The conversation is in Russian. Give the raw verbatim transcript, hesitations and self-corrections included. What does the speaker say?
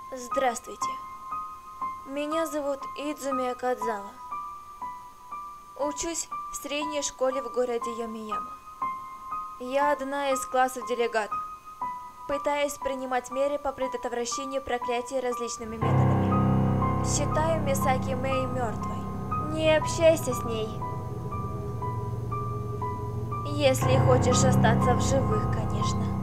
Здравствуйте. Меня зовут Идзуми Акадзава. Учусь в средней школе в городе Йомияма. Я одна из классов делегатов. Пытаюсь принимать меры по предотвращению проклятия различными методами. Считаю Мисаки Мэй мертвой. Не общайся с ней. Если хочешь остаться в живых, конечно.